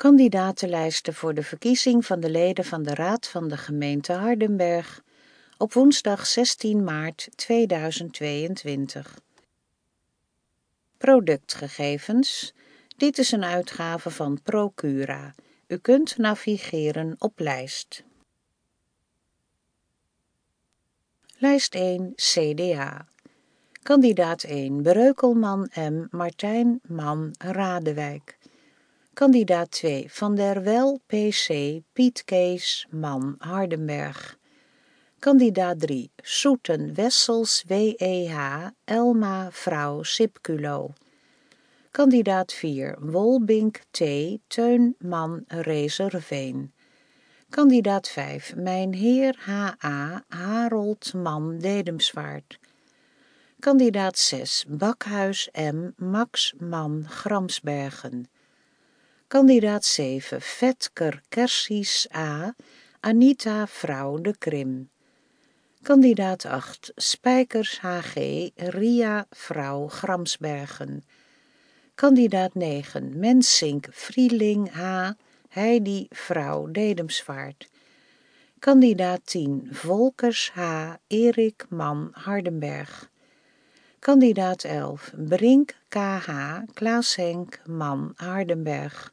Kandidatenlijsten voor de verkiezing van de leden van de Raad van de gemeente Hardenberg op woensdag 16 maart 2022. Productgegevens. Dit is een uitgave van Procura. U kunt navigeren op lijst. Lijst 1 CDA. Kandidaat 1 Breukelman M. Martijn Man Radewijk. Kandidaat 2 Van der Wel PC Piet Kees Man Hardenberg. Kandidaat 3 Soeten Wessels WEH Elma vrouw Sipculo. Kandidaat 4 Wolbink T Teun Man Reserveen. Kandidaat 5 Mijn Heer H.A. Harold Man Dedemsvaart. Kandidaat 6 Bakhuis M. Max Man Gramsbergen. Kandidaat 7 Vetker Kersies A. Anita vrouw de Krim. Kandidaat 8 Spijkers H.G. Ria vrouw Gramsbergen. Kandidaat 9 Mensink Vrieling H. Heidi vrouw Dedemsvaart. Kandidaat 10 Volkers H. Erik Man Hardenberg. Kandidaat 11 Brink K.H. Klaas Henk Man Hardenberg.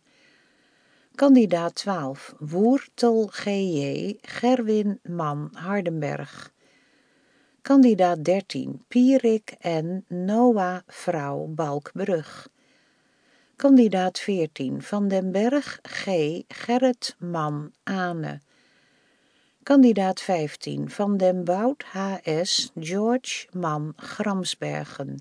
Kandidaat 12 Woertel G.J. Gerwin Man Hardenberg. Kandidaat 13 Pierik N. Noah vrouw Balkbrug. Kandidaat 14 Van den Berg G. Gerrit Man Ane. Kandidaat 15 Van den Bout H.S. George Man Gramsbergen.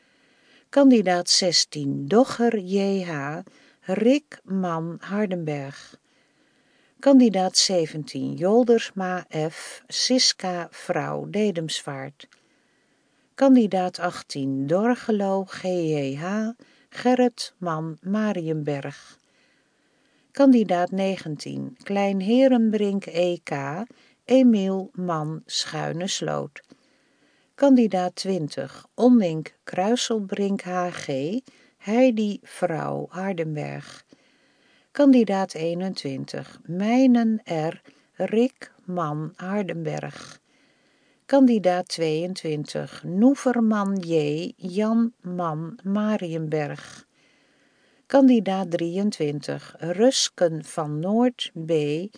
Kandidaat 16 Dogger J.H. Rick Man Hardenberg. Kandidaat 17 Joldersma F. Siska vrouw Dedemsvaart. Kandidaat 18 Dorgelo G.J.H. Gerrit Man Mariënberg. Kandidaat 19 Kleinherenbrink E.K. Emiel Man Schuinesloot. Kandidaat 20 Onnik Kruiselbrink H.G. Heidi vrouw Hardenberg. Kandidaat 21 Mijnen R. Rick Man Hardenberg. Kandidaat 22 Noeverman J. Jan Man Mariënberg. Kandidaat 23 Rusken van Noord B.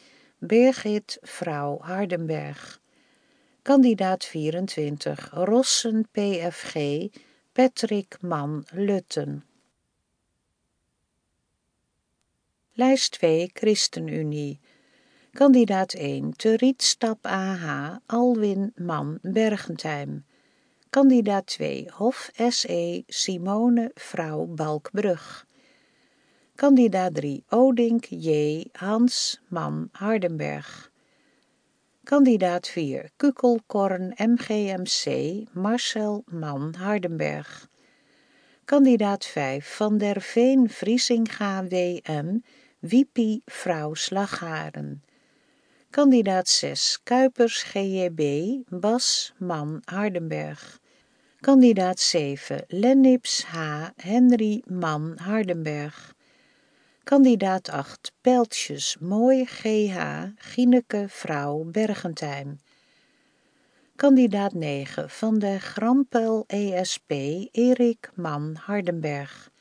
Birgit vrouw Hardenberg. Kandidaat 24 Rossen PFG Patrick Man Lutten. Lijst 2 ChristenUnie. Kandidaat 1 Te Rietstap AH Alwin Man Bergentheim. Kandidaat 2 Hof SE Simone vrouw Balkbrug. Kandidaat 3 Odink J. Hans Man Hardenberg. Kandidaat 4 Kukelkorn MGMC Marcel Man Hardenberg. Kandidaat 5 Van der Veen Vriesinga WM Wiepie vrouw Slagharen. Kandidaat 6 Kuipers GJB Bas Man Hardenberg. Kandidaat 7 Lennips H. Henry Man Hardenberg. Kandidaat 8 Peltjes Mooi GH Gineke vrouw Bergentheim. Kandidaat 9 Van de Grampel ESP Erik Man Hardenberg.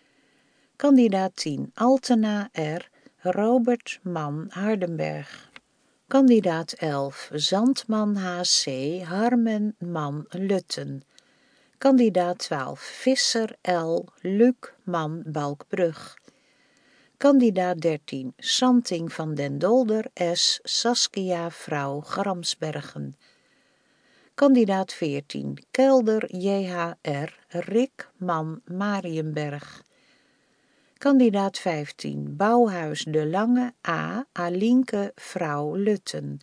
Kandidaat 10 Altena R. Robert Man Hardenberg. Kandidaat 11 Zandman HC Harmen Man Lutten. Kandidaat 12 Visser L. Luc Man Balkbrug. Kandidaat 13 Santing van den Dolder S. Saskia vrouw Gramsbergen. Kandidaat 14 Kelder JHR Rick Man Mariënberg. Kandidaat 15 Bouwhuis de Lange A. Alinke vrouw Lutten.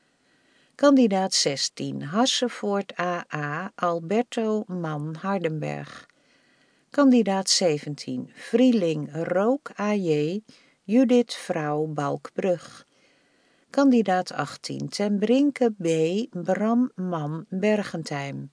Kandidaat 16 Hassevoort AA Alberto Man Hardenberg. Kandidaat 17 Vrieling Rook AJ Judith vrouw Balkbrug. Kandidaat 18 Ten Brinke B. Bram Man Bergentheim.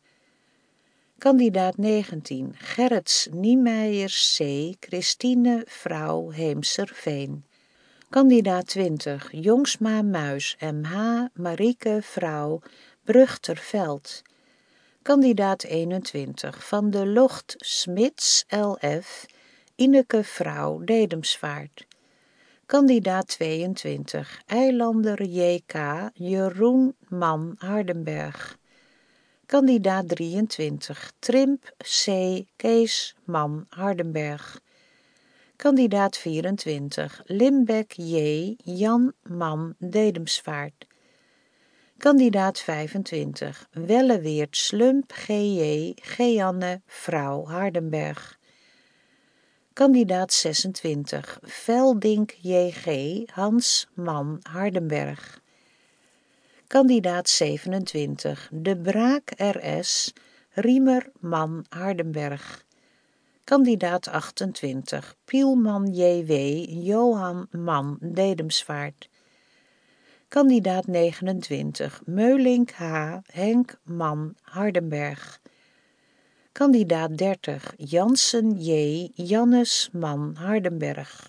Kandidaat 19 Gerrits Niemeijers C. Christine vrouw Heemserveen. Kandidaat 20, Jongsma Muis M.H. Marieke vrouw Brugterveld. Kandidaat 21, Van de Locht Smits L.F. Ineke vrouw Dedemsvaart. Kandidaat 22, Eilander J.K. Jeroen man Hardenberg. Kandidaat 23, Trimp C. Kees man Hardenberg. Kandidaat 24, Limbeck J. Jan man Dedemsvaart. Kandidaat 25, Welleweert Slump G.J. Geanne vrouw Hardenberg. Kandidaat 26, Veldink J.G. Hans man Hardenberg. Kandidaat 27, De Braak R.S. Riemer man Hardenberg. Kandidaat 28, Pielman J.W. Johan man Dedemsvaart. Kandidaat 29, Meulink H. Henk man Hardenberg. Kandidaat 30, Jansen J. Jannes man Hardenberg.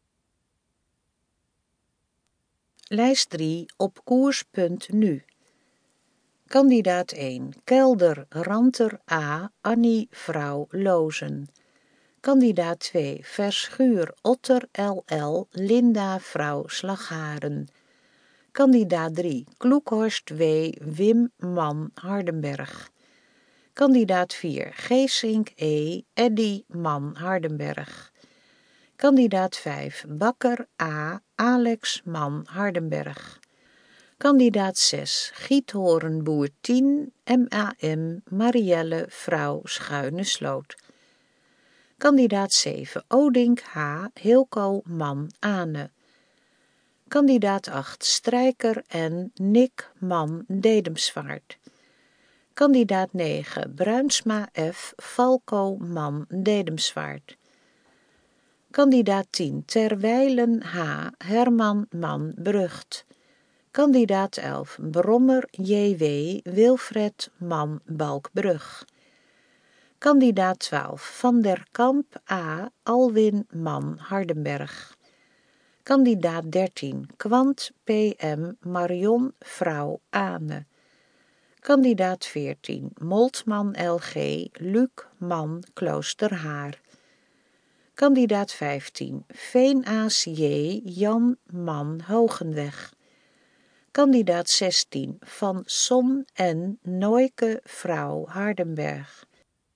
Lijst 3 op koers.nu. Kandidaat 1, Kelder Ranter A. Annie vrouw Lozen. Kandidaat 2, Verschuur Otter L.L. Linda vrouw Slagharen. Kandidaat 3, Kloekhorst W. Wim man Hardenberg. Kandidaat 4, Geesink E. Eddy man Hardenberg. Kandidaat 5, Bakker A. Alex man Hardenberg. Kandidaat 6, Giethoornboer 10 MAM Marielle vrouw Schuine-Sloot. Kandidaat 7, Odink H. Hilco man Ane. Kandidaat 8, Strijker N. Nick man Dedemsvaart. Kandidaat 9, Bruinsma F. Falco man Dedemsvaart. Kandidaat 10, Terwijlen H. Herman man Brugt. Kandidaat 11, Brommer J.W. Wilfred man Balkbrug. Kandidaat 12, Van der Kamp A. Alwin man Hardenberg. Kandidaat 13, Kwant P.M. Marion vrouw Ane. Kandidaat 14, Moltman L.G. Luc man Kloosterhaar. Kandidaat 15, Veenaas J. Jan man Hogenweg. Kandidaat 16, Van Son en Nooike vrouw Hardenberg.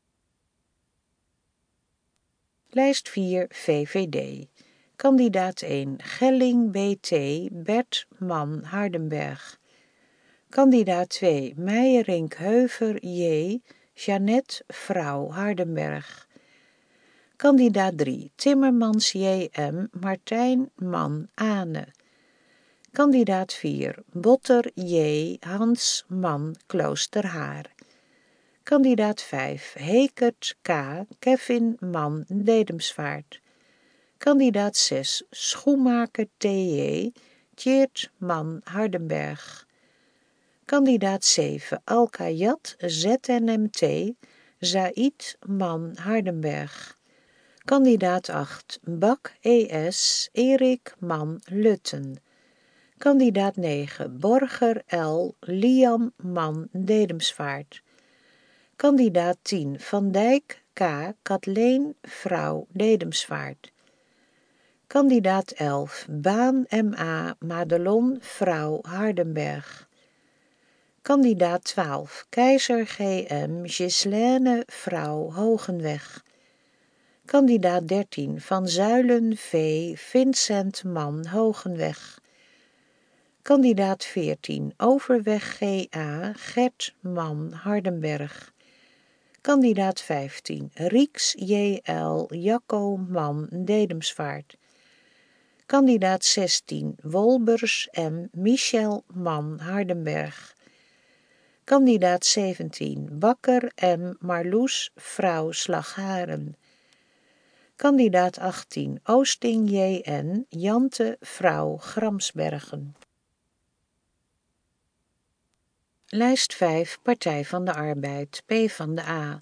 Lijst 4 VVD. Kandidaat 1, Gelling B.T. Bert man Hardenberg. Kandidaat 2, Meijerink Heuver J. Jeannette vrouw Hardenberg. Kandidaat 3, Timmermans J.M. Martijn man Ane. Kandidaat 4, Botter J. Hans man Kloosterhaar. Kandidaat 5, Hekert K. Kevin man Dedemsvaart. Kandidaat 6, Schoenmaker T.J. Tjeerd man Hardenberg. Kandidaat 7, Alkayat ZNMT Zaid man Hardenberg. Kandidaat 8, Bak E.S. Erik man Lutten. Kandidaat 9, Borger L. Liam man Dedemsvaart. Kandidaat 10, Van Dijk K. Kathleen vrouw Dedemsvaart. Kandidaat 11, Baan M.A. Madelon vrouw Hardenberg. Kandidaat 12, Keizer G.M. Ghislaine vrouw Hogenweg. Kandidaat 13, Van Zuilen V. Vincent man Hogenweg. Kandidaat 14, Overweg G.A. Gert man Hardenberg. Kandidaat 15, Rieks J.L. Jacco man Dedemsvaart. Kandidaat 16, Wolbers M. Michel man Hardenberg. Kandidaat 17, Bakker M. Marloes vrouw Slagharen. Kandidaat 18, Oosting J.N. Jante vrouw Gramsbergen. Lijst 5, Partij van de Arbeid, PvdA.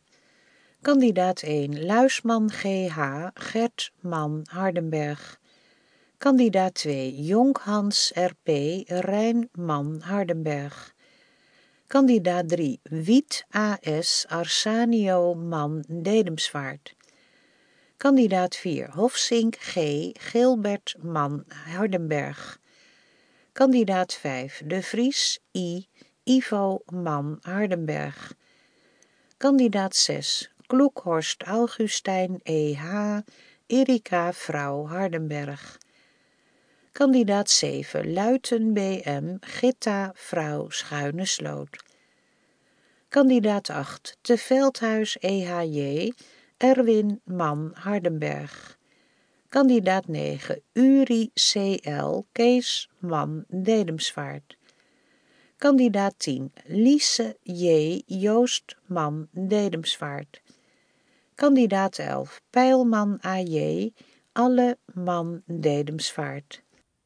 Kandidaat 1, Luisman G.H. Gert man Hardenberg. Kandidaat 2, Jonk Hans R.P. Rijnman Hardenberg. Kandidaat 3, Wiet A.S. Arsanio Man Dedemsvaart. Kandidaat 4, Hofsink G. Gilbert Man Hardenberg. Kandidaat 5, De Vries I. Ivo Man Hardenberg. Kandidaat 6, Kloekhorst Augustijn E.H. Erika Vrouw Hardenberg. Kandidaat 7, Luiten B.M. Gitta Vrouw Schuine-Sloot. Kandidaat 8, Te Veldhuis E.H.J. Erwin Man Hardenberg. Kandidaat 9, Uri C.L. Kees Man Dedemsvaart. Kandidaat 10, Lise J. Joost Man Dedemsvaart. Kandidaat 11, Peilman A.J. Alle Man Dedemsvaart.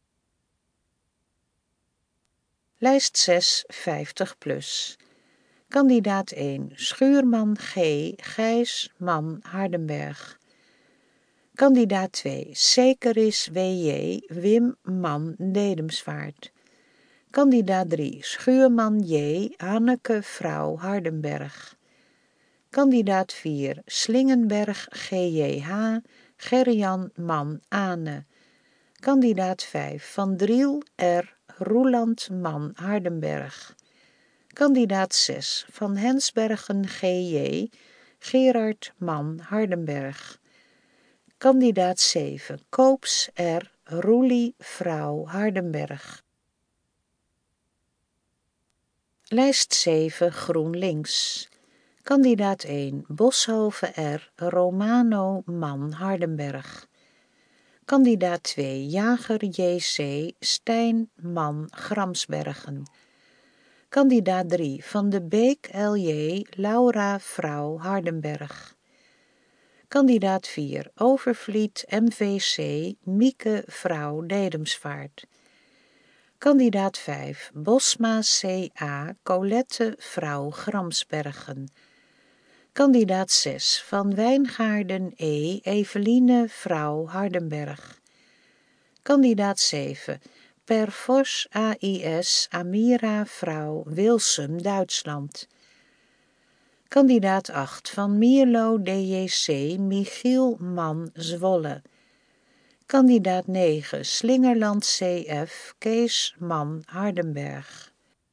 Lijst 6, 50 plus. Kandidaat 1, Schuurman G. Gijs Man Hardenberg. Kandidaat 2, Sekeris W.J. Wim Man Dedemsvaart. Kandidaat 3, Schuurman J. Hanneke Vrouw Hardenberg. Kandidaat 4, Slingenberg G.J.H. Gerjan Man Ane. Kandidaat 5, Van Driel R. Roeland Man Hardenberg. Kandidaat 6, Van Hensbergen G.J. Gerard Man Hardenberg. Kandidaat 7, Koops R. Roelie Vrouw Hardenberg. Lijst 7, GroenLinks. Kandidaat 1, Boshoven R. Romano Man Hardenberg. Kandidaat 2, Jager J.C. Stijn Man Gramsbergen. Kandidaat 3, Van de Beek L.J. Laura Vrouw Hardenberg. Kandidaat 4, Overvliet M.V.C. Mieke Vrouw Dedemsvaart. Kandidaat 5, Bosma C.A. Colette Vrouw Gramsbergen. Kandidaat 6, Van Wijngaarden E. Eveline Vrouw Hardenberg. Kandidaat 7, Per Vos A.I.S. Amira Vrouw Wilsum Duitsland. Kandidaat 8, Van Mierlo D.J.C. Michiel Man Zwolle. Kandidaat 9, Slingerland C.F. Kees Man Hardenberg.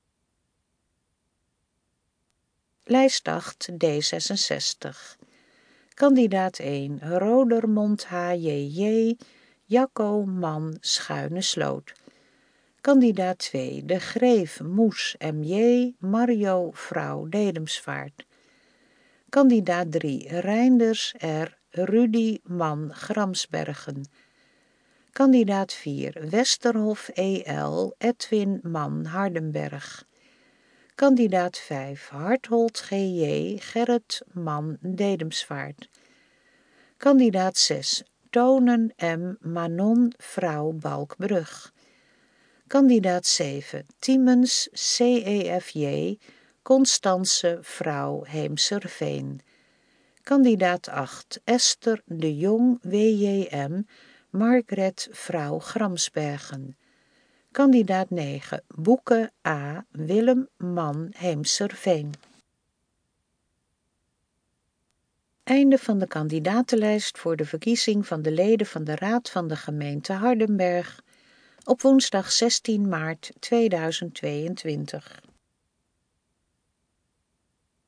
Lijst 8, D66. Kandidaat 1, Rodermond H.J.J. Jacco Man Schuine-Sloot. Kandidaat 2, De Greef Moes M.J. Mario Vrouw Dedemsvaart. Kandidaat 3, Reinders R. Rudy Man Gramsbergen. Kandidaat 4, Westerhof E.L. Edwin Man Hardenberg. Kandidaat 5, Harthold G.J. Gerrit Man Dedemsvaart. Kandidaat 6, Tonen M. Manon Vrouw Balkbrug. Kandidaat 7, Tiemens C.E.F.J. Constance Vrouw Heemserveen. Kandidaat 8, Esther de Jong W.J.M. Margret Vrouw Gramsbergen. Kandidaat 9, Boeke A. Willem Man Heemserveen. Einde van de kandidatenlijst voor de verkiezing van de leden van de Raad van de gemeente Hardenberg op woensdag 16 maart 2022.